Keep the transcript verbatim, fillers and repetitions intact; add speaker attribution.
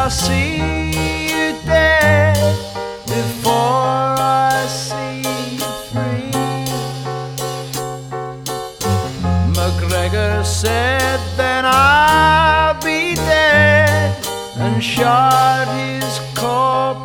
Speaker 1: I'll see you dead before I see you free. McGregor said, then I'll be dead, and shot his corpse